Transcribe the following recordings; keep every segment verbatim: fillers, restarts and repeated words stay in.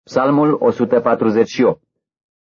Psalmul o sută patruzeci și opt.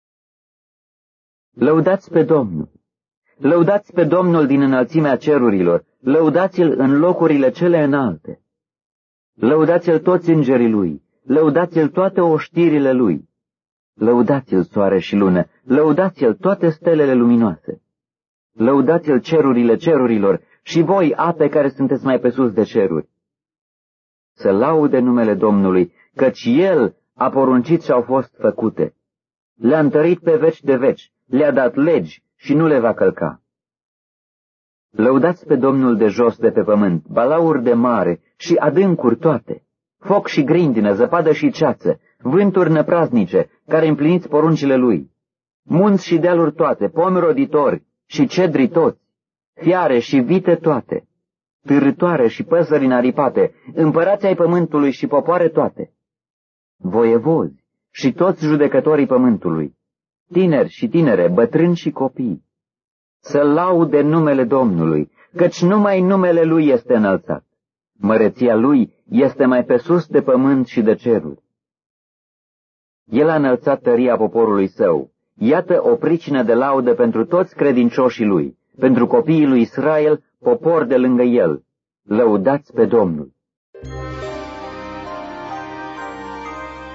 Lăudați pe Domnul! Lăudați pe Domnul din înălțimea cerurilor, lăudați-L în locurile cele înalte. Lăudați-L toți îngerii Lui, lăudați-L toate oștirile Lui. Lăudați-L soare și lună, lăudați-L toate stelele luminoase. Lăudați-L cerurile cerurilor și voi, ape care sunteți mai pe sus de ceruri. Să laude numele Domnului, căci El a poruncit și au fost făcute. Le-a întărit pe veci de veci, le-a dat legi și nu le va călca. Lăudați pe Domnul de jos de pe pământ, balauri de mare și adâncuri toate, foc și grindină, zăpadă și ceață, vânturi năpraznice, care împliniți poruncile Lui, munți și dealuri toate, pomi roditori și cedri toți, fiare și vite toate, târătoare și păsări înaripate, împărați ai pământului și popoare toate, voievozi și toți judecătorii pământului, tineri și tinere, bătrâni și copii, să laude numele Domnului, căci numai numele Lui este înălțat. Măreția Lui este mai pe sus de pământ și de ceruri. El a înălțat tăria poporului Său. Iată o pricină de laudă pentru toți credincioșii Lui, pentru copiii lui Israel, popor de lângă El. Lăudați pe Domnul!